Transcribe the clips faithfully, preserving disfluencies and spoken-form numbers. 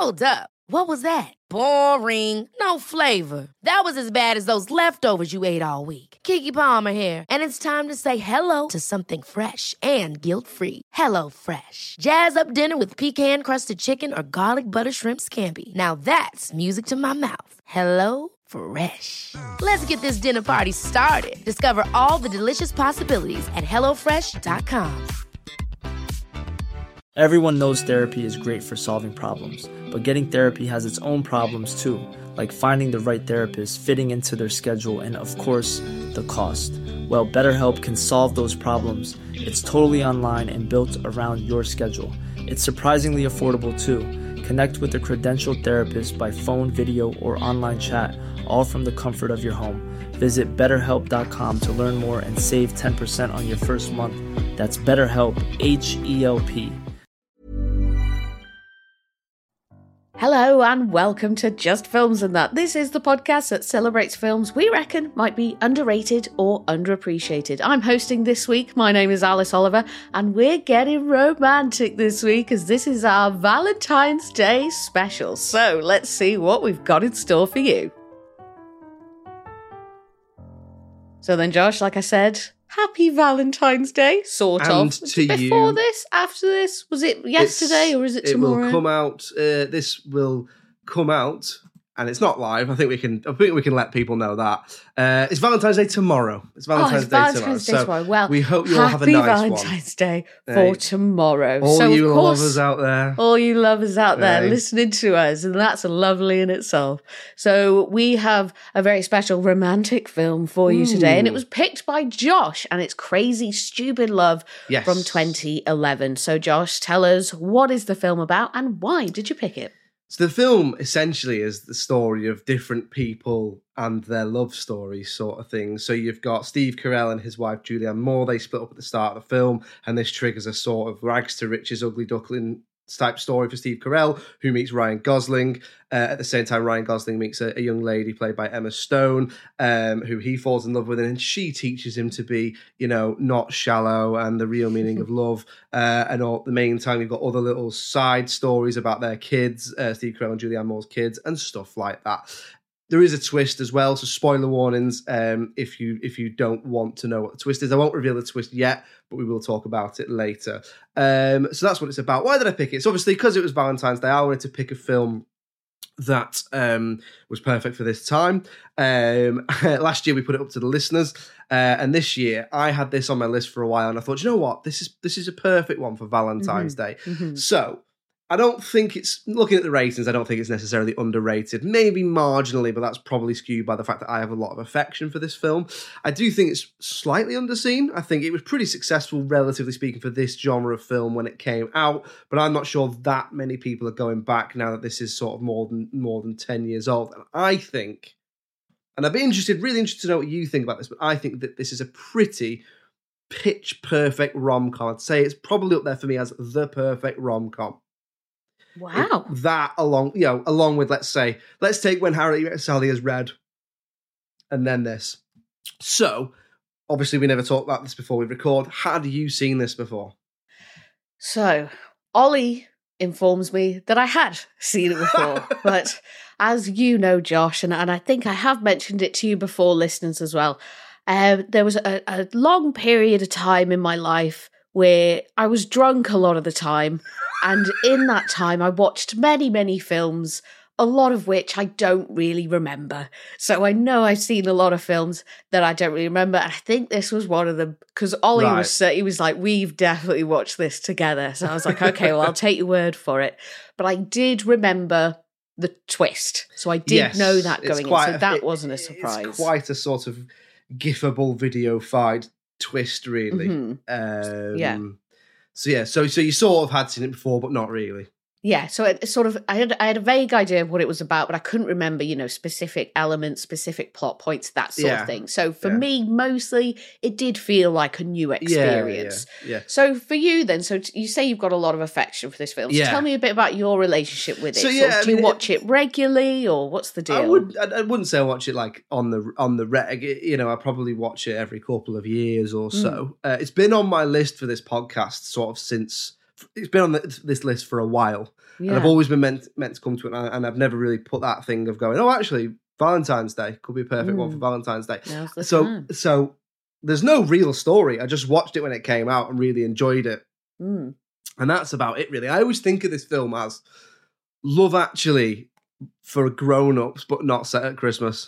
Hold up. What was that? Boring. No flavor. That was as bad as those leftovers you ate all week. Keke Palmer here, and it's time to say hello to something fresh and guilt-free. Hello Fresh. Jazz up dinner with pecan-crusted chicken or garlic butter shrimp scampi. Now that's music to my mouth. Hello Fresh. Let's get this dinner party started. Discover all the delicious possibilities at hello fresh dot com. Everyone knows therapy is great for solving problems, but getting therapy has its own problems too, like finding the right therapist, fitting into their schedule, and of course, the cost. Well, BetterHelp can solve those problems. It's totally online and built around your schedule. It's surprisingly affordable too. Connect with a credentialed therapist by phone, video, or online chat, all from the comfort of your home. Visit better help dot com to learn more and save ten percent on your first month. That's BetterHelp, H E L P. Hello and welcome to Just Films and That. This is the podcast that celebrates films we reckon might be underrated or underappreciated. I'm hosting this week. My name is Alice Oliver and we're getting romantic this week as this is our Valentine's Day special. So let's see what we've got in store for you. So then, Josh, like I said, happy Valentine's Day, sort and of. To Before you, this, after this, was it yesterday it's, or is it tomorrow? It will come out. Uh, this will come out, and it's not live. I think we can. I think we can let people know that uh, it's Valentine's Day tomorrow. It's Valentine's, oh, it's Day Valentine's tomorrow. Day tomorrow. Well, we hope you'll have a happy nice Valentine's one. Day for Hey, tomorrow. All so you of course, lovers out there, all you lovers out there Hey. listening to us, and that's lovely in itself. So we have a very special romantic film for you today, and it was picked by Josh, and it's Crazy Stupid Love Yes. from twenty eleven. So Josh, tell us, what is the film about, and why did you pick it? So the film essentially is the story of different people and their love stories, sort of thing. So you've got Steve Carell and his wife Julianne Moore. They split up at the start of the film, and this triggers a sort of rags to riches, ugly duckling type story for Steve Carell, who meets Ryan Gosling. Uh, at the same time, Ryan Gosling meets a, a young lady played by Emma Stone, um, who he falls in love with, and she teaches him to be, you know, not shallow and the real meaning of love. Uh, and all, at the main time, you've got other little side stories about their kids, uh, Steve Carell and Julianne Moore's kids, and stuff like that. There is a twist as well, so spoiler warnings um, if you if you don't want to know what the twist is. I won't reveal the twist yet, but we will talk about it later. Um, so that's what it's about. Why did I pick it? It's obviously because it was Valentine's Day. I wanted to pick a film that um, was perfect for this time. Um, last year we put it up to the listeners, uh, and this year I had this on my list for a while, and I thought, you know what, this is this is a perfect one for Valentine's Mm-hmm. Day. Mm-hmm. So I don't think it's, looking at the ratings, I don't think it's necessarily underrated. Maybe marginally, but that's probably skewed by the fact that I have a lot of affection for this film. I do think it's slightly underseen. I think it was pretty successful, relatively speaking, for this genre of film when it came out, but I'm not sure that many people are going back now that this is sort of more than more than ten years old. And I think, and I'd be interested, really interested to know what you think about this, but I think that this is a pretty pitch perfect rom-com. I'd say it's probably up there for me as the perfect rom-com. Wow. It, that along, you know, along with, let's say, let's take When Harry Met Sally as read, and then this. So, obviously, we never talked about this before we record. Had you seen this before? So, Ollie informs me that I had seen it before, but as you know, Josh, and, and I think I have mentioned it to you before, listeners, as well, um, there was a, a long period of time in my life where I was drunk a lot of the time, and in that time I watched many, many films, a lot of which I don't really remember. So I know I've seen a lot of films that I don't really remember, and I think this was one of them, because Ollie Right. was, uh, he was like, we've definitely watched this together. So I was like, okay, well, I'll take your word for it. But I did remember the twist. So I did Yes, know that it's going in, quite so a- that it- wasn't a surprise. It's quite a sort of gifable video-fied twist, really. Mhm. Um, Yeah. So yeah, so so you sort of had seen it before, but not really. Yeah, so it sort of, I had I had a vague idea of what it was about, but I couldn't remember, you know, specific elements, specific plot points, that sort Yeah, of thing. So for yeah. me, mostly, it did feel like a new experience. Yeah, yeah, yeah. So for you then, so t- you say you've got a lot of affection for this film. So Yeah. tell me a bit about your relationship with it. So, Sort yeah, of, I do you mean, watch it, regularly, or what's the deal? I would. I, I wouldn't say I watch it like on the on the reg. You know, I probably watch it every couple of years or so. Mm. Uh, it's been on my list for this podcast sort of since it's been on the, this list for a while, Yeah. and I've always been meant meant to come to it, and, I, and I've never really put that thing of going, oh, actually, Valentine's Day could be a perfect mm. one for Valentine's Day. Now's the so, time. so there's no real story. I just watched it when it came out and really enjoyed it, Mm. and that's about it, really. I always think of this film as Love Actually for grown-ups, but not set at Christmas.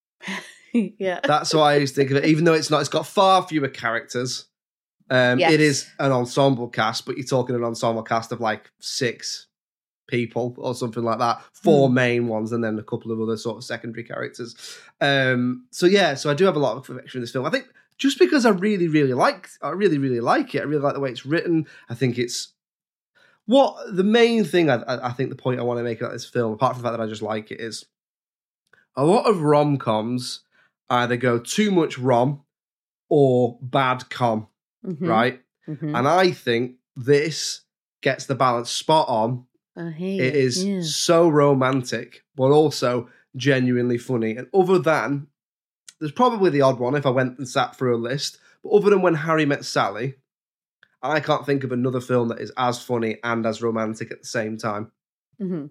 Yeah. That's what I always think of it, even though it's not. It's got far fewer characters. Um, Yes. It is an ensemble cast, but you're talking an ensemble cast of like six people or something like that. Four Hmm. main ones and then a couple of other sort of secondary characters. Um, so yeah, so I do have a lot of affection for this film. I think just because I really, really like, I really, really like it. I really like the way it's written. I think it's what the main thing. I, I I think the point I want to make about this film, apart from the fact that I just like it, is a lot of rom-coms either go too much rom or bad com. Mhm. Right? Mhm. And I think this gets the balance spot on. I hear It you. is Yeah. so romantic, but also genuinely funny. And other than, there's probably the odd one if I went and sat through a list, but other than When Harry Met Sally, I can't think of another film that is as funny and as romantic at the same time. Mhm.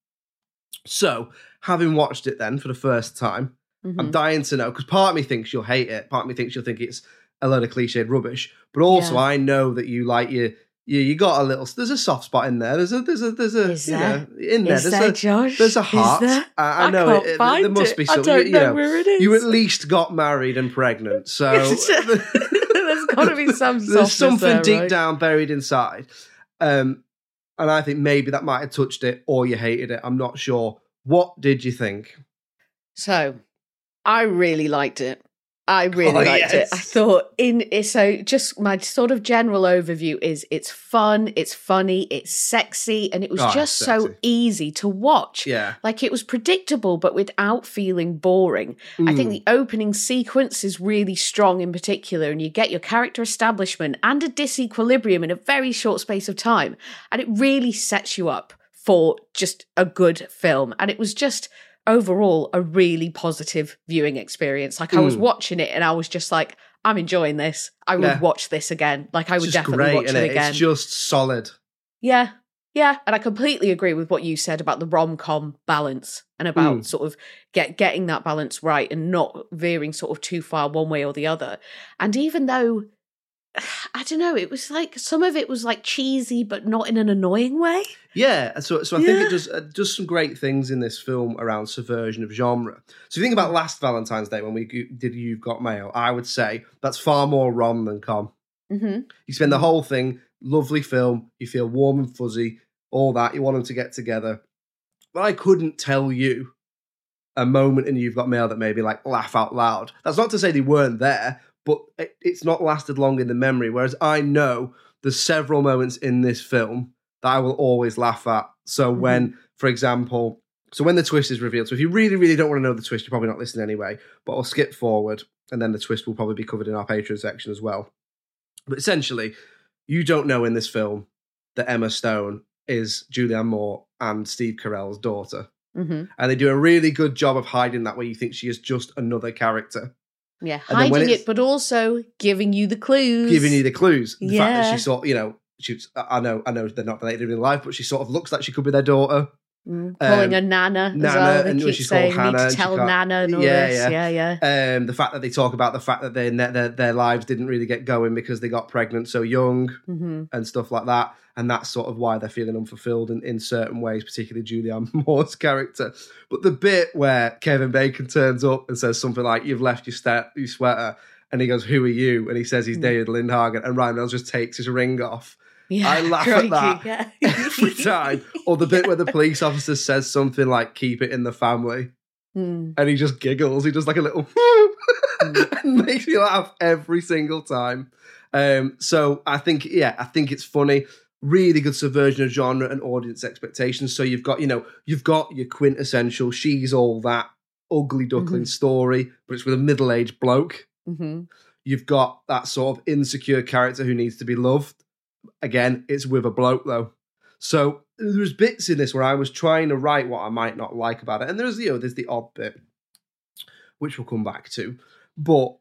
So, having watched it then for the first time, I'm Mhm. dying to know, because part of me thinks you'll hate it, part of me thinks you'll think it's a load of cliched rubbish, but also Yeah. I know that you like your, you you got a little, there's a soft spot in there, there's a, there's a, there's a, Is you there? know, in there, Is there's there, a, Josh? there's a Is heart. there? I, I know can't it, it- find there must it. be I some, don't you, know, know, where it is. you at least got married and pregnant, so There's got to be some there's softness something there, deep right? down buried inside. Um, and I think maybe that might have touched it or you hated it. I'm not sure. What did you think? So, I really liked it. I really Oh, liked yes. it. I thought in so just my sort of general overview is it's fun, it's funny, it's sexy, and it was Oh, just it's so sexy. easy to watch. Yeah. Like it was predictable, but without feeling boring. I think Mm. the opening sequence is really strong in particular, and you get your character establishment and a disequilibrium in a very short space of time. And it really sets you up for just a good film. And it was just overall a really positive viewing experience. Like I was Mm. watching it and I was just like, I'm enjoying this. I would Yeah. watch this again. Like I It's would just definitely great, watch it innit? again. It's just solid. Yeah. Yeah. And I completely agree with what you said about the rom-com balance and about Mm. sort of get getting that balance right and not veering sort of too far one way or the other. And even though I don't know, it was like some of it was like cheesy, but not in an annoying way. Yeah, so so I think Yeah. it does uh, does some great things in this film around subversion of genre. So if you think about last Valentine's Day when we g- did You've Got Mail, I would say that's far more rom than com. Mm-hmm. You spend the whole thing, lovely film, you feel warm and fuzzy, all that, you want them to get together. But I couldn't tell you a moment in You've Got Mail that made me like laugh out loud. That's not to say they weren't there, but it, it's not lasted long in the memory. Whereas I know there's several moments in this film that I will always laugh at. So Mm-hmm. when, for example, so when the twist is revealed, so if you really, really don't want to know the twist, you're probably not listening anyway, but I'll skip forward and then the twist will probably be covered in our Patreon section as well. But essentially, you don't know in this film that Emma Stone is Julianne Moore and Steve Carell's daughter. Mm-hmm. And they do a really good job of hiding that, where you think she is just another character. Yeah, And then when hiding it's- it, but also giving you the clues. Giving you the clues. The fact that Yeah. she sort you know, she's, I know, I know they're not related in real life, but she sort of looks like she could be their daughter. Mm, calling Um, her Nana as Nana, well. They and when keep she's called saying, Hannah need and to she tell can't- Nana and all Yeah, this. yeah. Yeah, yeah. Um, the fact that they talk about the fact that they, their their lives didn't really get going because they got pregnant so young Mm-hmm. and stuff like that, and that's sort of why they're feeling unfulfilled in, in certain ways, particularly Julianne Moore's character. But the bit where Kevin Bacon turns up and says something like, "You've left your, sta- your sweater," and he goes, "Who are you?" and he says he's Mm. David Lindhagen, and Ryan Reynolds just takes his ring off. Yeah, I laugh at that yeah. every time. Or the bit where the police officer says something like, "Keep it in the family," Mm. and he just giggles. He does like a little and makes me laugh every single time. Um, so I think, yeah, I think it's funny. Really good subversion of genre and audience expectations. So you've got, you know, you've got your quintessential, she's all that ugly duckling Mhm. story, but it's with a middle-aged bloke. Mm-hmm. You've got that sort of insecure character who needs to be loved. Again, it's with a bloke though. So there's bits in this where I was trying to write what I might not like about it. And there's, you know, there's the odd bit, which we'll come back to. But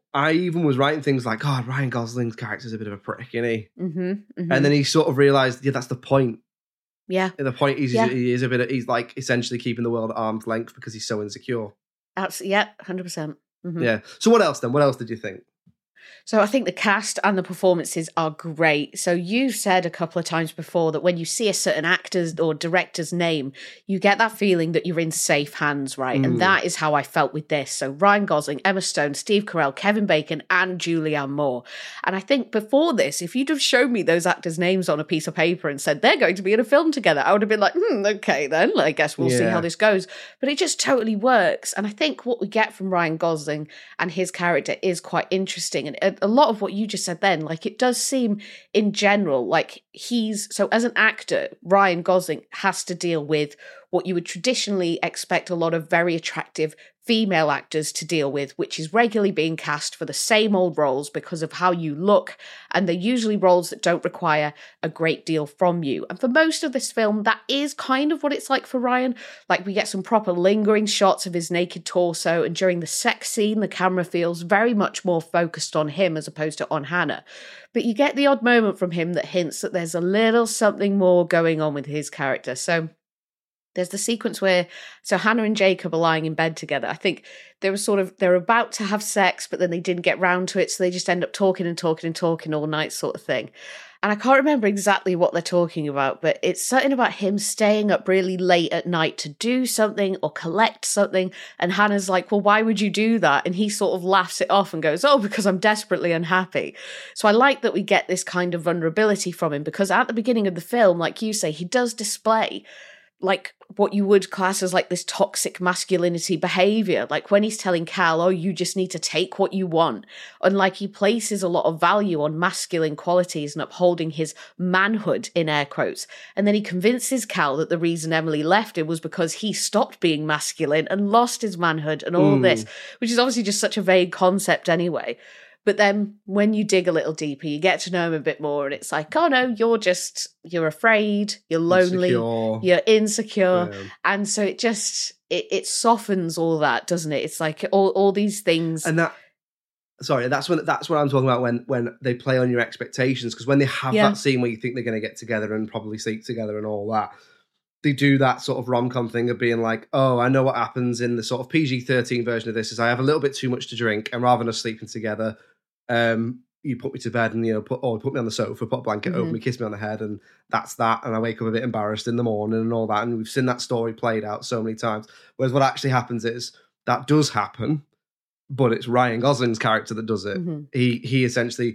I even was writing things like, "God, Ryan Gosling's character's a bit of a prick, isn't he?" Mm-hmm, mm-hmm. And then he sort of realised, yeah, that's the point. Yeah. And the point is, yeah. he is a bit. Of, he's like essentially keeping the world at arm's length because he's so insecure. Absolutely. Yeah, one hundred percent. Mm-hmm. Yeah. So what else then? What else did you think? So I think the cast and the performances are great. So you've said a couple of times before that when you see a certain actor's or director's name, you get that feeling that you're in safe hands, right? Mm. And that is how I felt with this. So Ryan Gosling, Emma Stone, Steve Carell, Kevin Bacon, and Julianne Moore. And I think before this, if you'd have shown me those actors' names on a piece of paper and said they're going to be in a film together, I would have been like, hmm, okay then, I guess we'll yeah. see how this goes. But it just totally works. And I think what we get from Ryan Gosling and his character is quite interesting. And a lot of what you just said then, like it does seem in general like he's, so as an actor, Ryan Gosling has to deal with what you would traditionally expect a lot of very attractive female actors to deal with, which is regularly being cast for the same old roles because of how you look, and they're usually roles that don't require a great deal from you. And for most of this film, that is kind of what it's like for Ryan. Like we get some proper lingering shots of his naked torso, and during the sex scene, the camera feels very much more focused on him as opposed to on Hannah. But you get the odd moment from him that hints that there's a little something more going on with his character. So there's the sequence where, so Hannah and Jacob are lying in bed together. I think they were sort of, they're about to have sex, but then they didn't get round to it. So they just end up talking and talking and talking all night sort of thing. And I can't remember exactly what they're talking about, but it's something about him staying up really late at night to do something or collect something. And Hannah's like, well, why would you do that? And he sort of laughs it off and goes, oh, because I'm desperately unhappy. So I like that we get this kind of vulnerability from him, because at the beginning of the film, like you say, he does display like what you would class as like this toxic masculinity behavior. Like when he's telling Cal, oh, you just need to take what you want. And like he places a lot of value on masculine qualities and upholding his manhood in air quotes. And then he convinces Cal that the reason Emily left him was because he stopped being masculine and lost his manhood and all mm. this, which is obviously just such a vague concept anyway. But then when you dig a little deeper, you get to know him a bit more, and it's like, oh no, you're just, you're afraid, you're lonely, insecure. you're insecure. Yeah. And so it just, it, it softens all that, doesn't it? It's like all, all these things. And that, sorry, that's when, that's what I'm talking about when, when they play on your expectations. Because when they have yeah. that scene where you think they're going to get together and probably sleep together and all that, they do that sort of rom-com thing of being like, oh, I know what happens in the sort of P G thirteen version of this is I have a little bit too much to drink, and rather than us sleeping together, um, you put me to bed and, you know, put, or put me on the sofa, put a blanket mm-hmm. over me, kiss me on the head, and that's that. And I wake up a bit embarrassed in the morning and all that. And we've seen that story played out so many times. Whereas what actually happens is that does happen, but it's Ryan Gosling's character that does it. Mm-hmm. He he essentially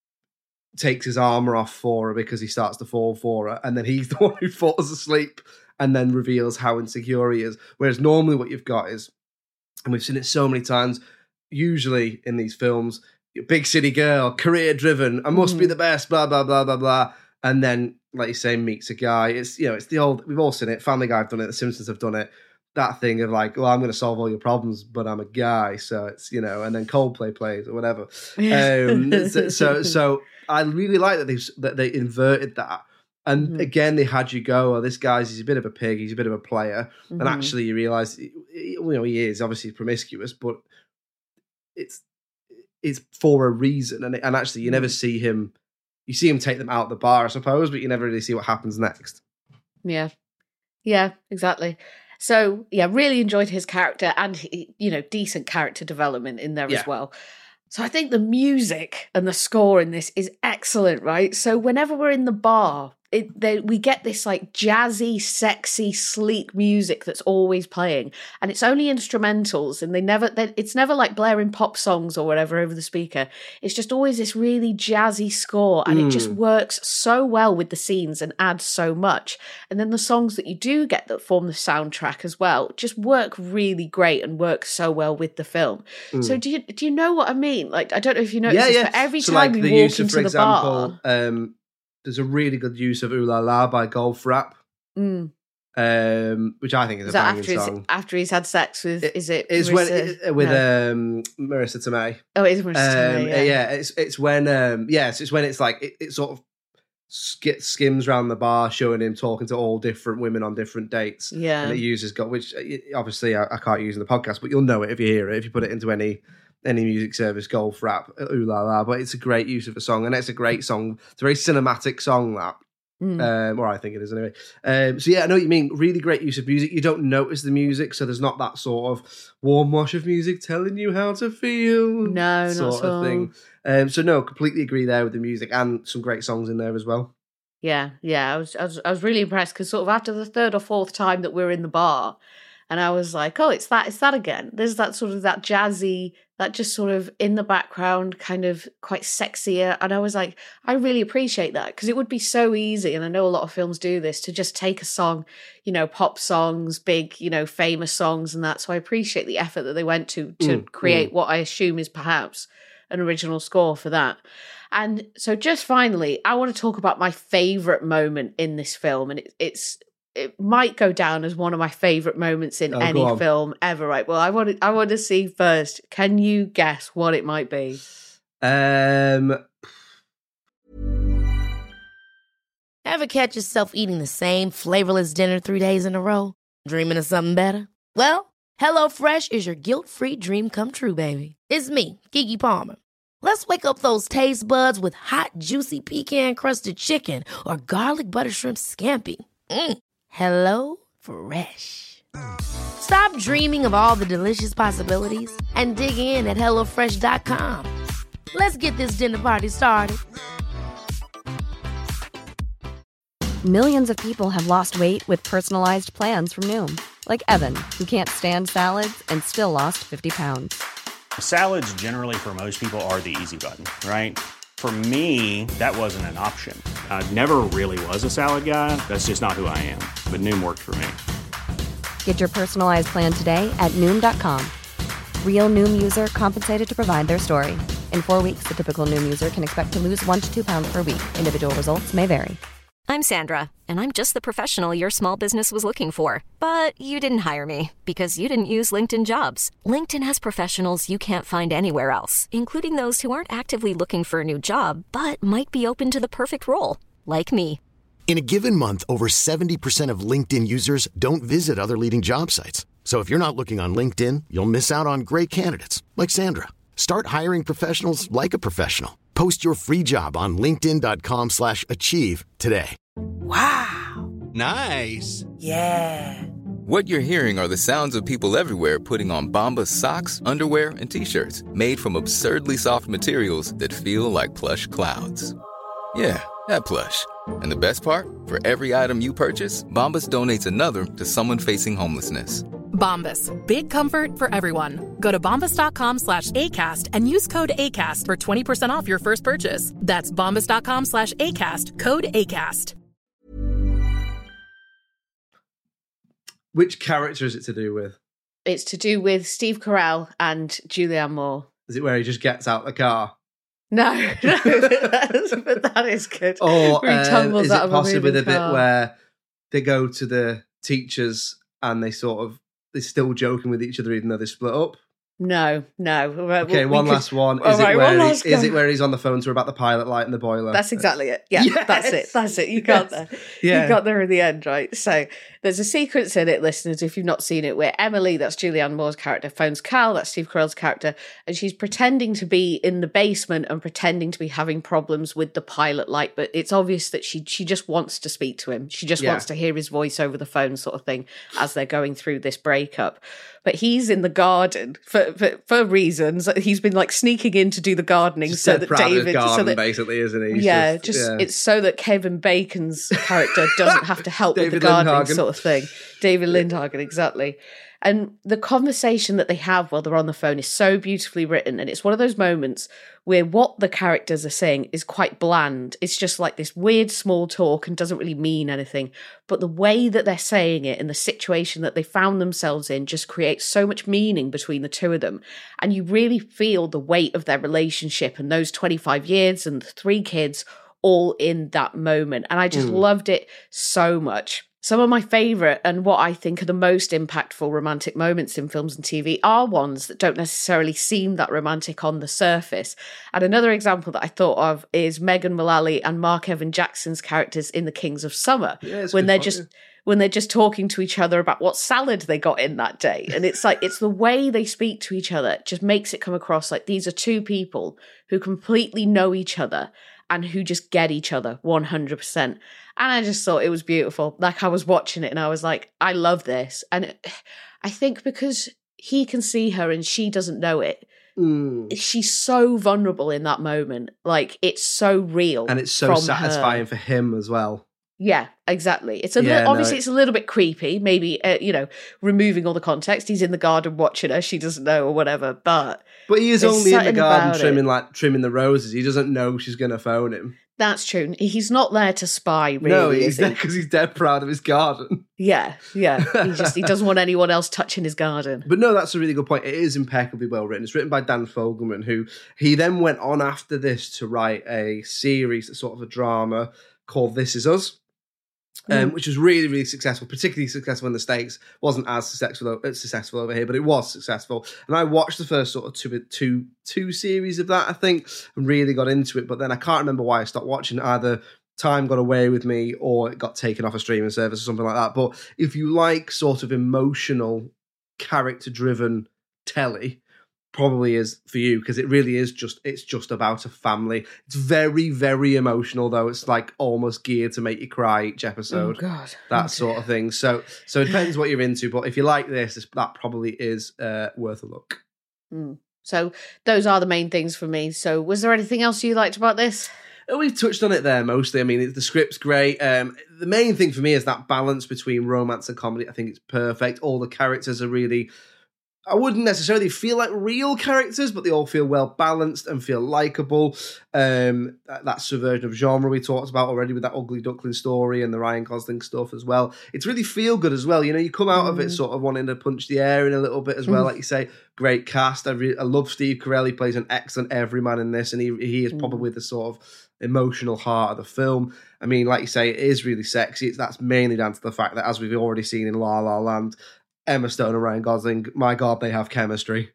takes his armour off for her because he starts to fall for her, and then he's the one who falls asleep and then reveals how insecure he is. Whereas normally what you've got is, and we've seen it so many times, usually in these films, big city girl, career driven, I must mm. be the best, blah, blah, blah, blah, blah. And then, like you say, meets a guy. It's, you know, it's the old, we've all seen it. Family Guy have done it. The Simpsons have done it. That thing of like, well, I'm going to solve all your problems, but I'm a guy. So it's, you know, and then Coldplay plays or whatever. um, so, so, so I really like that they that they inverted that. And mm-hmm. again, they had you go, oh, this guy's, he's a bit of a pig. He's a bit of a player. Mm-hmm. And actually you realize, you know, he is obviously promiscuous, but it's, it's for a reason. And, and actually you never see him, you see him take them out the bar, I suppose, but you never really see what happens next. Yeah. Yeah, exactly. So, yeah, really enjoyed his character and, you know, decent character development in there yeah. as well. So I think the music and the score in this is excellent, right? So whenever we're in the bar, it, they, we get this like jazzy, sexy, sleek music that's always playing, and it's only instrumentals, and they never, they, it's never like blaring pop songs or whatever over the speaker. It's just always this really jazzy score, and mm. it just works so well with the scenes and adds so much. And then the songs that you do get that form the soundtrack as well just work really great and work so well with the film. Mm. So do you do you know what I mean? Like, I don't know if you notice yeah, this, yeah. but every so time like we the walk use of, into for the example, bar, um, there's a really good use of Ooh La La by Goldfrapp, mm. um, which I think is, is a banging after song. His, after he's had sex with, it, is it? It's Marissa? when it, with no. um, Marissa Tomei. Oh, it is Marissa um, Tomei. Yeah. yeah, it's it's when um, yes, it's when it's like it, it sort of sk- skims around the bar, showing him talking to all different women on different dates. Yeah, and it uses got which obviously I, I can't use in the podcast, but you'll know it if you hear it if you put it into any any music service, golf, rap, ooh la la. But it's a great use of a song, and it's a great song. It's a very cinematic song, that. Mm. Um, or I think it is anyway. Um, so yeah, I know what you mean. Really great use of music. You don't notice the music, so there's not that sort of warm wash of music telling you how to feel. No, sort not of so. thing. Um, so no, completely agree there with the music, and some great songs in there as well. Yeah, yeah. I was, I was, I was really impressed because sort of after the third or fourth time that we were in the bar, and I was like, oh, it's that, it's that again. There's that sort of that jazzy, that just sort of in the background, kind of quite sexier. And I was like, I really appreciate that because it would be so easy, and I know a lot of films do this, to just take a song, you know, pop songs, big, you know, famous songs and that. So I appreciate the effort that they went to to mm, create mm. what I assume is perhaps an original score for that. And so just finally, I want to talk about my favourite moment in this film. And it, it's it might go down as one of my favourite moments in oh, any film ever, right? Well, I want to, I want to see first. Can you guess what it might be? Um. Ever catch yourself eating the same flavorless dinner three days in a row? Dreaming of something better? Well, HelloFresh is your guilt-free dream come true, baby. It's me, Keke Palmer. Let's wake up those taste buds with hot, juicy pecan-crusted chicken or garlic butter shrimp scampi. Mm. Hello Fresh. Stop dreaming of all the delicious possibilities and dig in at hello fresh dot com. Let's get this dinner party started. Millions of people have lost weight with personalized plans from Noom. Like Evan, who can't stand salads and still lost fifty pounds. Salads generally for most people are the easy button, right? For me, that wasn't an option. I never really was a salad guy. That's just not who I am. But Noom worked for me. Get your personalized plan today at Noom dot com. Real Noom user compensated to provide their story. In four weeks, the typical Noom user can expect to lose one to two pounds per week. Individual results may vary. I'm Sandra, and I'm just the professional your small business was looking for. But you didn't hire me because you didn't use LinkedIn Jobs. LinkedIn has professionals you can't find anywhere else, including those who aren't actively looking for a new job, but might be open to the perfect role, like me. In a given month, over seventy percent of LinkedIn users don't visit other leading job sites. So if you're not looking on LinkedIn, you'll miss out on great candidates like Sandra. Start hiring professionals like a professional. Post your free job on linkedin dot com slash achieve today. Wow. Nice. Yeah. What you're hearing are the sounds of people everywhere putting on Bombas socks, underwear, and T-shirts made from absurdly soft materials that feel like plush clouds. Yeah, that plush. And the best part? For every item you purchase, Bombas donates another to someone facing homelessness. Bombas. Big comfort for everyone. Go to bombas dot com slash ACAST and use code ACAST for twenty percent off your first purchase. That's bombas dot com slash ACAST. Code ACAST. Which character is it to do with? It's to do with Steve Carell and Julianne Moore. Is it where he just gets out the car? No, no, that's, but that is good. Or um, is it out possibly the car. bit where they go to the teachers and they sort of, they're still joking with each other even though they split up? No, no. Okay, we one could... last one. Is, right, it where one he, last is it where he's on the phone to her about the pilot light and the boiler? That's exactly it. Yeah, yes! that's it. That's it. You got yes. there. Yeah. You got there in the end, right? So there's a sequence in it, listeners, if you've not seen it, where Emily, that's Julianne Moore's character, phones Cal, that's Steve Carell's character, and she's pretending to be in the basement and pretending to be having problems with the pilot light, but it's obvious that she she just wants to speak to him. She just yeah. wants to hear his voice over the phone sort of thing as they're going through this breakup. But he's in the garden for, for for reasons. He's been like sneaking in to do the gardening just so that David, garden, so that basically, isn't he? He's yeah, just, just yeah. it's so that Kevin Bacon's character doesn't have to help with the gardening Lindhagen. sort of thing. David Lindhagen, exactly. And the conversation that they have while they're on the phone is so beautifully written. And it's one of those moments where what the characters are saying is quite bland. It's just like this weird small talk and doesn't really mean anything. But the way that they're saying it and the situation that they found themselves in just creates so much meaning between the two of them. And you really feel the weight of their relationship and those twenty-five years and the three kids all in that moment. And I just mm. loved it so much. some of my favourite and what I think are the most impactful romantic moments in films and T V are ones that don't necessarily seem that romantic on the surface. And another example that I thought of is Megan Mullally and Mark Evan Jackson's characters in The Kings of Summer, Yeah, when they're point, just yeah. when they're just talking to each other about what salad they got in that day. And it's like, it's the way they speak to each other just makes it come across like these are two people who completely know each other and who just get each other one hundred percent. And I just thought it was beautiful. Like, I was watching it and I was like, I love this. And it, I think because he can see her and she doesn't know it, Mm. she's so vulnerable in that moment. Like, it's so real. And it's so from satisfying her. for him as well. Yeah, exactly. It's a Yeah, li- obviously no. it's a little bit creepy. Maybe uh, you know, removing all the context. He's in the garden watching her. She doesn't know or whatever. But But he is there's only in the something garden about trimming it. like trimming the roses. He doesn't know she's going to phone him. That's true. He's not there to spy. Really, no, is he's he? there because he's dead proud of his garden. Yeah, yeah. He just he doesn't want anyone else touching his garden. But no, that's a really good point. It is impeccably well written. It's written by Dan Fogelman, who he then went on after this to write a series, that's sort of a drama called This Is Us. Um, Mm. which was really, really successful, particularly successful in the States. Wasn't as successful, uh, successful over here, but it was successful. And I watched the first sort of two, two, two series of that, I think, and really got into it. But then I can't remember why I stopped watching. Either time got away with me or it got taken off a streaming service or something like that. But if you like sort of emotional, character-driven telly, probably is for you, because it really is just it's just about a family. It's very, very emotional though. It's like almost geared to make you cry each episode. Oh God, That sort of thing. So so it depends what you're into, but if you like this, this that probably is uh, worth a look. Mm. So those are the main things for me. So was there anything else you liked about this? Uh, We've touched on it there mostly. I mean, it, the script's great. Um, the main thing for me is that balance between romance and comedy. I think it's perfect. All the characters are really, I wouldn't necessarily feel like real characters, but they all feel well balanced and feel likable. Um, that, that subversion of genre we talked about already with that Ugly Duckling story and the Ryan Gosling stuff as well. It's really feel good as well. You know, you come out mm. of it sort of wanting to punch the air in a little bit as well. Mm. Like you say, great cast. I, re- I love Steve Carell. He plays an excellent everyman in this, and he he is mm. probably the sort of emotional heart of the film. I mean, like you say, it is really sexy. It's, that's mainly down to the fact that, as we've already seen in La La Land, Emma Stone and Ryan Gosling, my God, they have chemistry.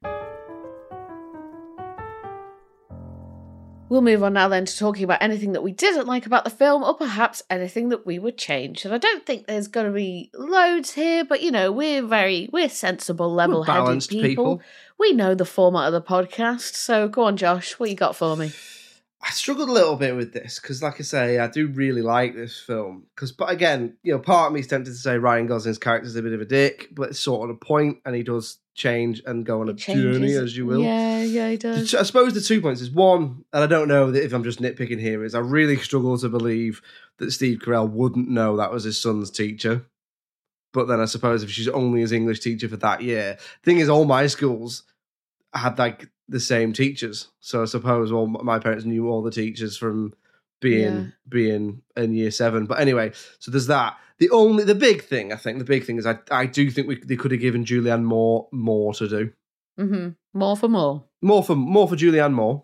We'll move on now then to talking about anything that we didn't like about the film, or perhaps anything that we would change. And I don't think there's going to be loads here, but you know, we're very, we're sensible, level-headed people. people. We know the format of the podcast. So go on, Josh, what you got for me? I struggled a little bit with this because, like I say, I do really like this film. Because, but again, you know, part of me is tempted to say Ryan Gosling's character is a bit of a dick, but it's sort of the point, and he does change and go on a journey, as you will. Yeah, yeah, he does. I suppose the two points is one, and I don't know if I'm just nitpicking here, is I really struggle to believe that Steve Carell wouldn't know that was his son's teacher. But then I suppose if she's only his English teacher for that year, thing is, all my schools had like the same teachers, so I suppose all my parents knew all the teachers from being Yeah. being in year seven. But anyway, so there's that. The only the big thing I think the big thing is I I do think we they could have given Julianne Moore more to do. Mm-hmm. More for more. More for more for Julianne Moore,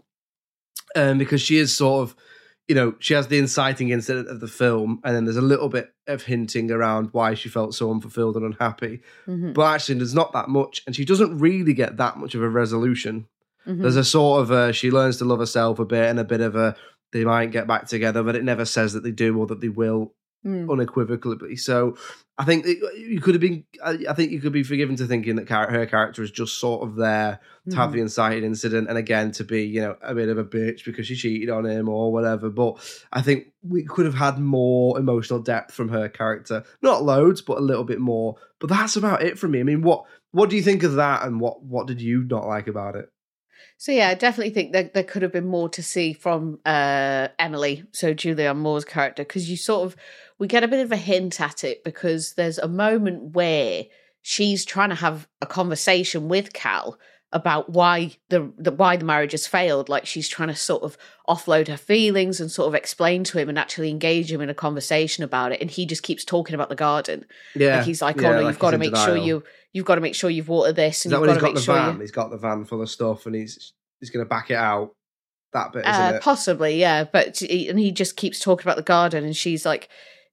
um, because she is sort of, you know, she has the inciting incident of the film, and then there's a little bit of hinting around why she felt so unfulfilled and unhappy. Mm-hmm. But actually, there's not that much, and she doesn't really get that much of a resolution. Mm-hmm. There's a sort of a, she learns to love herself a bit, and a bit of a, they might get back together, but it never says that they do or that they will Mm. unequivocally. So I think it, you could have been, I, I think you could be forgiven to thinking that char- her character is just sort of there to have Mhm. the incited incident, and again, to be, you know, a bit of a bitch because she cheated on him or whatever. But I think we could have had more emotional depth from her character. Not loads, but a little bit more. But that's about it for me. I mean, what what do you think of that, and what, what did you not like about it? So yeah, I definitely think that there could have been more to see from uh, Emily, so Julianne Moore's character, because you sort of, we get a bit of a hint at it, because there's a moment where she's trying to have a conversation with Cal about why the, the why the marriage has failed. Like, she's trying to sort of offload her feelings and sort of explain to him and actually engage him in a conversation about it. And he just keeps talking about the garden. Yeah, like he's like, yeah, oh no, like you've got he's to in make sure denial. you you've got to make sure you've watered this, Is and that you've when got he's to got make the sure van? you. He's got the van full of stuff, and he's he's going to back it out. That bit, isn't Uh, it? possibly, yeah. But he, and he just keeps talking about the garden, and she's like,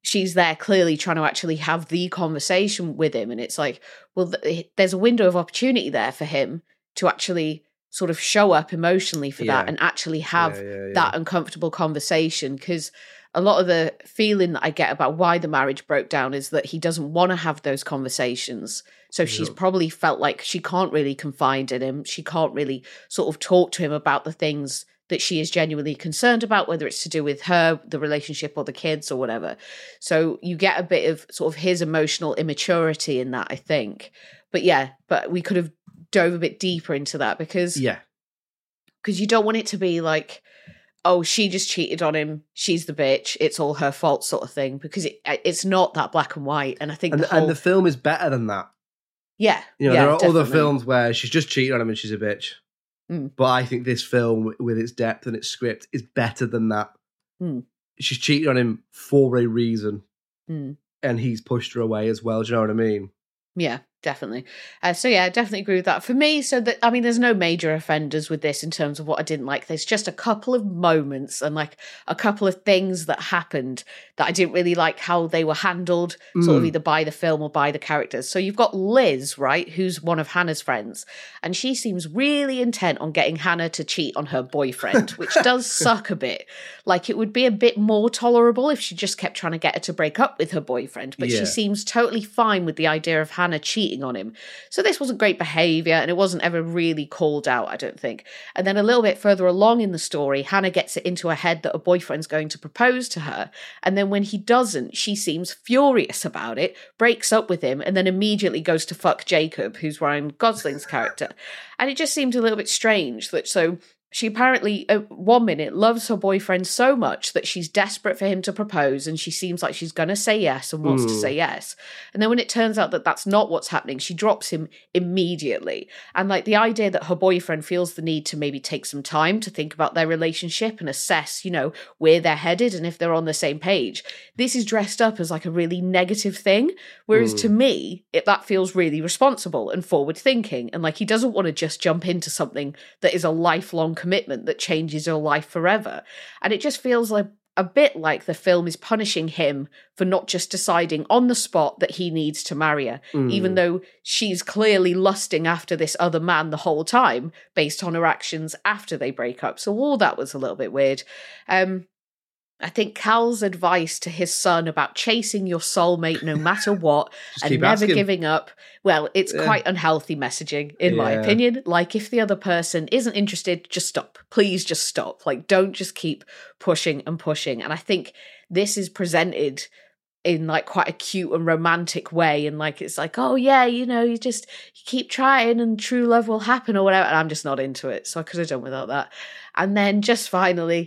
she's there clearly trying to actually have the conversation with him. And it's like, well, th- there's a window of opportunity there for him to actually sort of show up emotionally for Yeah. that and actually have Yeah, yeah, yeah. that uncomfortable conversation. Because a lot of the feeling that I get about why the marriage broke down is that he doesn't want to have those conversations. So she's Yeah. probably felt like she can't really confide in him. She can't really sort of talk to him about the things that she is genuinely concerned about, whether it's to do with her, the relationship, or the kids, or whatever. So you get a bit of sort of his emotional immaturity in that, I think. But yeah, but we could have dove a bit deeper into that because Yeah. because you don't want it to be like, oh, she just cheated on him, she's the bitch, it's all her fault sort of thing, because it it's not that black and white. And I think And, the whole, and the film is better than that. yeah, You know, yeah, there are other definitely. films where she's just cheated on him and she's a bitch. Mm. But I think this film, with its depth and its script, is better than that. Mm. She's cheated on him for a reason. Mm. And he's pushed her away as well. Do you know what I mean? Yeah, definitely. Uh, so yeah, I definitely agree with that. For me, so that I mean, there's no major offenders with this in terms of what I didn't like. There's just a couple of moments and like a couple of things that happened that I didn't really like how they were handled, sort of Mm. either by the film or by the characters. So you've got Liz, right, who's one of Hannah's friends, and she seems really intent on getting Hannah to cheat on her boyfriend, which does suck a bit. Like it would be a bit more tolerable if she just kept trying to get her to break up with her boyfriend, but Yeah. she seems totally fine with the idea of Hannah cheating on him. So this wasn't great behavior, and it wasn't ever really called out, I don't think. And then a little bit further along in the story, Hannah gets it into her head that her boyfriend's going to propose to her, and then when he doesn't, she seems furious about it, breaks up with him, and then immediately goes to fuck Jacob, who's Ryan Gosling's character. And it just seemed a little bit strange that so she apparently, at one minute, loves her boyfriend so much that she's desperate for him to propose, and she seems like she's going to say yes and wants to Mm. say yes. And then when it turns out that that's not what's happening, she drops him immediately. And like the idea that her boyfriend feels the need to maybe take some time to think about their relationship and assess, you know, where they're headed and if they're on the same page. This is dressed up as like a really negative thing. Whereas Mm. to me, it, that feels really responsible and forward thinking. And like he doesn't want to just jump into something that is a lifelong commitment that changes your life forever. And it just feels like a bit like the film is punishing him for not just deciding on the spot that he needs to marry her, Mm. even though she's clearly lusting after this other man the whole time based on her actions after they break up. So all that was a little bit weird. Um, I think Cal's advice to his son about chasing your soulmate no matter what Just and keep never asking. giving up, well, it's Yeah. quite unhealthy messaging, in my Yeah. opinion. Like, if the other person isn't interested, just stop. Please just stop. Like, don't just keep pushing and pushing. And I think this is presented in like quite a cute and romantic way, and like it's like, oh yeah, you know, you just you keep trying and true love will happen or whatever. And I'm just not into it, so I could have done without that. And then just finally,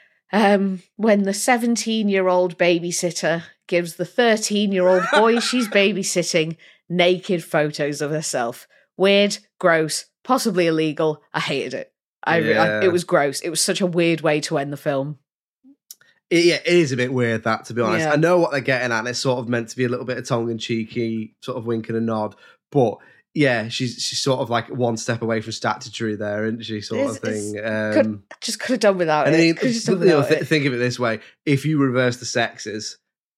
um, when the seventeen-year-old babysitter gives the thirteen-year-old boy she's babysitting naked photos of herself. Weird, gross, possibly illegal. I hated it. I, re- I Yeah. it was gross. It was such a weird way to end the film. It, yeah, it is a bit weird, that, to be honest. Yeah. I know what they're getting at, and it's sort of meant to be a little bit of tongue-in-cheeky, sort of wink and a nod, but yeah, she's she's sort of like one step away from statutory there, isn't she, sort It's- of thing. it's- could- Um, just could have done without and it. then you, Could have just done you know, without th- it. think of it this way: if you reverse the sexes,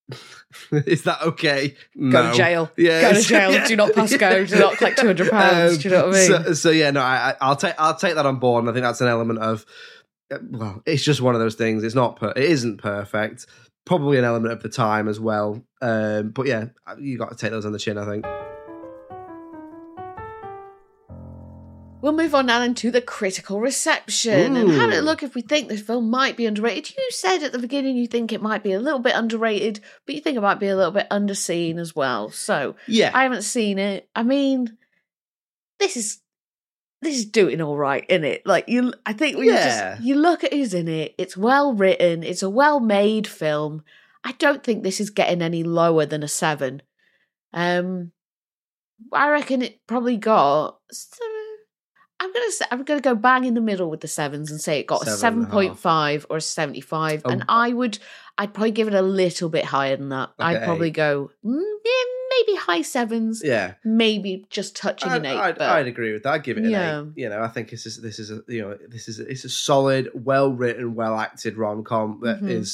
is that okay? Go No. to jail. Yeah, Go to jail. yeah. Do not pass go. Do not collect two hundred pounds. Um, Do you know what I mean? So, so yeah, no, I, I- I'll take I'll take that on board, and I think that's an element of uh, well, it's just one of those things. It's not per- it isn't perfect. Probably an element of the time as well. Um, but yeah, you got to take those on the chin, I think. We'll move on now then to the critical reception and have a look if we think this film might be underrated. You said at the beginning you think it might be a little bit underrated, but you think it might be a little bit underseen as well. So Yeah. I haven't seen it. I mean, this is this is doing all right, isn't it? Like you, I think we Yeah. just you look at who's in it. It's well written. It's a well made film. I don't think this is getting any lower than a seven. Um, I reckon it probably got. I'm gonna say, I'm gonna go bang in the middle with the sevens and say it got Seven a seven and a point half. five or a seventy-five, Oh. and I would I'd probably give it a little bit higher than that. I'd Okay. probably go mm, yeah, maybe high sevens, Yeah. maybe just touching I'd, an eight. I'd, but I'd agree with that. I'd give it an Yeah. eight. You know, I think this is this is a you know this is it's a solid, well written, well acted rom com that Mhm. is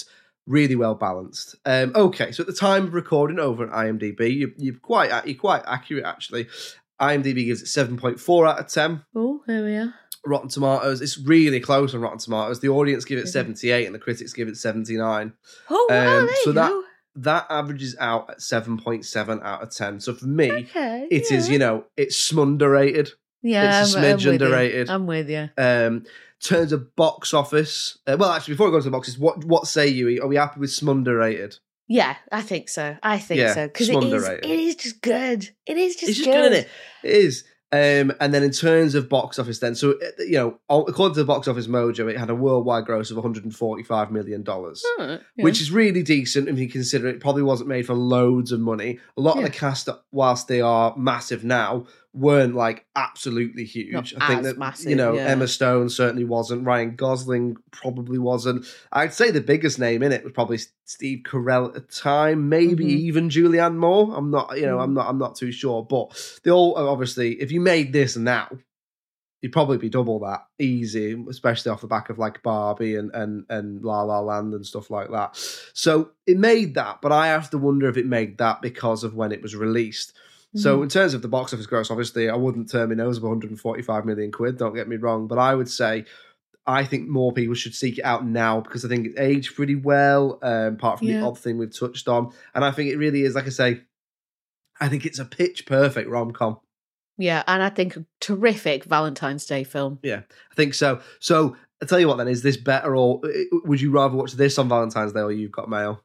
Really well balanced. Um, okay, so at the time of recording over at IMDb, you, you're quite you're quite accurate actually. IMDb gives it seven point four out of ten. Oh, there we are. Rotten Tomatoes, it's really close on Rotten Tomatoes. The audience give it seventy-eight and the critics give it seventy-nine. Oh, wow, um, there so you that go. that averages out at seven point seven out of ten. So for me, Okay, it yeah. is, you know, it's smunderated. Yeah, It's a I'm- I'm smidge with you. underrated. I'm with you. Um, terms of box office, uh, well, actually, before I go to the boxes, what what say you? Are we happy with smunderated? Yeah, I think so. I think Yeah, so. Because it is, smunderated. it is just good. It is just, It's just good. good, isn't it? It is. Um, and then in terms of box office, then, so, uh, you know, according to the Box Office Mojo, it had a worldwide gross of one hundred forty-five million dollars, Alright, yeah. which is really decent if you consider it probably wasn't made for loads of money. A lot Yeah. of the cast, whilst they are massive now, weren't like absolutely huge. Not I think as that, massive, you know, yeah. Emma Stone certainly wasn't. Ryan Gosling probably wasn't. I'd say the biggest name in it was probably Steve Carell at the time, maybe Mhm. even Julianne Moore. I'm not, you know, Mm. I'm not, I'm not too sure. But they all obviously, if you made this now, you'd probably be double that easy, especially off the back of like Barbie and and and La La Land and stuff like that. So it made that, but I have to wonder if it made that because of when it was released. So Mhm. in terms of the box office gross, obviously I wouldn't turn my nose of one hundred forty-five million quid, don't get me wrong, but I would say I think more people should seek it out now because I think it's aged pretty well, um, apart from Yeah. the odd thing we've touched on. And I think it really is, like I say, I think it's a pitch perfect rom-com. Yeah, and I think a terrific Valentine's Day film. Yeah, I think so. So I'll tell you what then, is this better or would you rather watch this on Valentine's Day or You've Got Mail?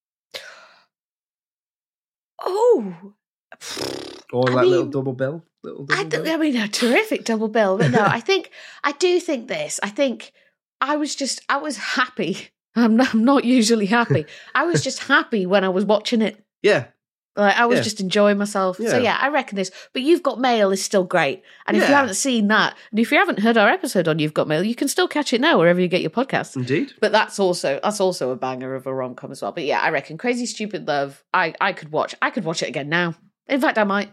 Oh, Or I like little mean, double bill? Little double I, bill? don't, I mean, a terrific double bill. But no, I think, I do think this. I think I was just, I was happy. I'm not, I'm not usually happy. I was just happy when I was watching it. Yeah. Like, I was Yeah. just enjoying myself. So Yeah. yeah, I reckon this. But You've Got Mail is still great. And if you Yeah. haven't seen that, and if you haven't heard our episode on You've Got Mail, you can still catch it now wherever you get your podcasts. Indeed. But that's also that's also a banger of a rom-com as well. But yeah, I reckon Crazy Stupid Love, I, I could watch. I could watch it again now. In fact, I might.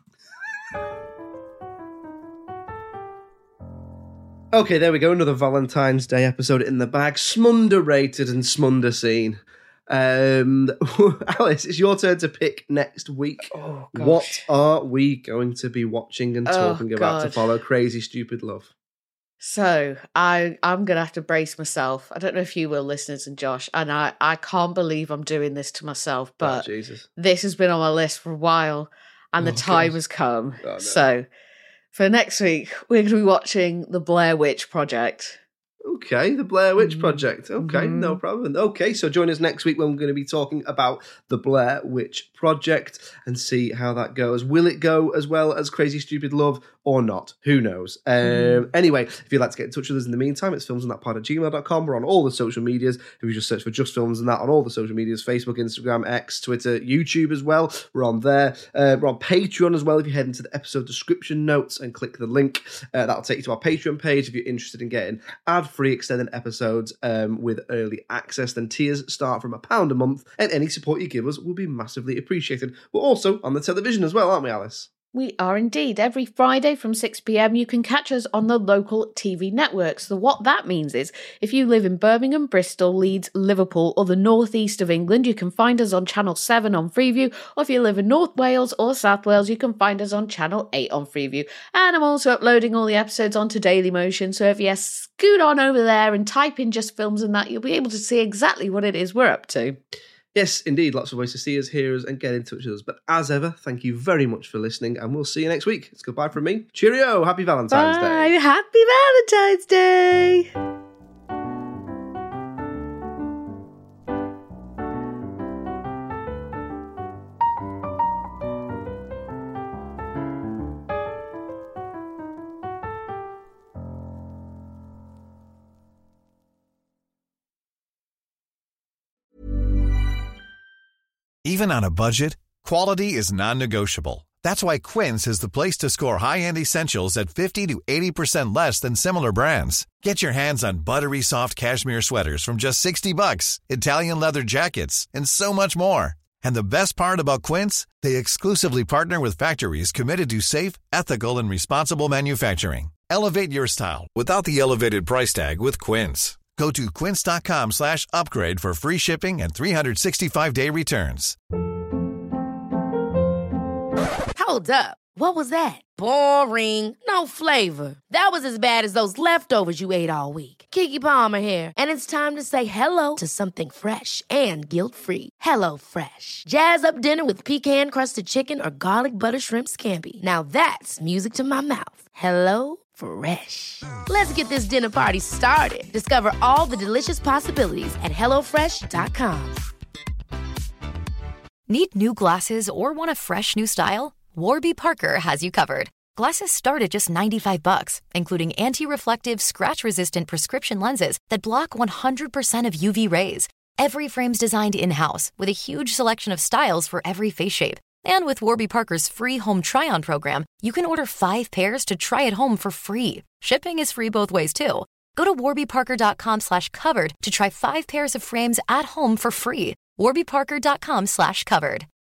Okay, there we go. Another Valentine's Day episode in the bag. Smunderated and smunder scene. Um, Alice, it's your turn to pick next week. Oh, gosh. What are we going to be watching and Oh, talking about to God. follow Crazy Stupid Love? So I I'm gonna have to brace myself. I don't know if you will, listeners and Josh, and I, I can't believe I'm doing this to myself, Oh, but Jesus. this has been on my list for a while and the Oh, time God. has come. Oh, no. So for next week, we're gonna be watching The Blair Witch Project. Okay, the Blair Witch Mhm. Project. Okay, Mhm. no problem. Okay, so join us next week when we're going to be talking about the Blair Witch Project and see how that goes. Will it go as well as Crazy Stupid Love or not? Who knows? Um, Mm. Anyway, if you'd like to get in touch with us in the meantime, it's filmsandthatpod at gmail dot com. We're on all the social medias. If you just search for Just Films and That on all the social medias, Facebook, Instagram, X, Twitter, YouTube as well. We're on there. Uh, we're on Patreon as well. If you head into the episode description notes and click the link, uh, that'll take you to our Patreon page if you're interested in getting ad-free extended episodes um, with early access. Then tiers start from a pound a month, and any support you give us will be massively appreciated. We're also on the television as well, aren't we, Alice? We are indeed. Every Friday from six p.m, you can catch us on the local T V networks. So what that means is, if you live in Birmingham, Bristol, Leeds, Liverpool, or the northeast of England, you can find us on Channel seven on Freeview. Or if you live in North Wales or South Wales, you can find us on Channel eight on Freeview. And I'm also uploading all the episodes onto Dailymotion. So if you scoot on over there and type in Just Films and That, you'll be able to see exactly what it is we're up to. Yes, indeed. Lots of ways to see us, hear us, and get in touch with us. But as ever, thank you very much for listening, and we'll see you next week. It's goodbye from me. Cheerio. Happy Valentine's Bye. Day. Happy Valentine's Day. Even on a budget, quality is non-negotiable. That's why Quince is the place to score high-end essentials at fifty to eighty percent less than similar brands. Get your hands on buttery soft cashmere sweaters from just sixty bucks, Italian leather jackets, and so much more. And the best part about Quince, they exclusively partner with factories committed to safe, ethical, and responsible manufacturing. Elevate your style without the elevated price tag with Quince. Go to quince.com slash upgrade for free shipping and three sixty-five day returns. Hold up. What was that? Boring. No flavor. That was as bad as those leftovers you ate all week. Keke Palmer here, and it's time to say hello to something fresh and guilt-free. Hello Fresh. Jazz up dinner with pecan-crusted chicken or garlic butter shrimp scampi. Now that's music to my mouth. Hello Fresh. Let's get this dinner party started. Discover all the delicious possibilities at hello fresh dot com. Need new glasses or want a fresh new style? Warby Parker has you covered. Glasses start at just ninety-five bucks, including anti-reflective, scratch-resistant prescription lenses that block one hundred percent of U V rays. Every frame's designed in-house with a huge selection of styles for every face shape. And with Warby Parker's free home try-on program, you can order five pairs to try at home for free. Shipping is free both ways, too. Go to warbyparker.com slash covered to try five pairs of frames at home for free. warbyparker.com slash covered.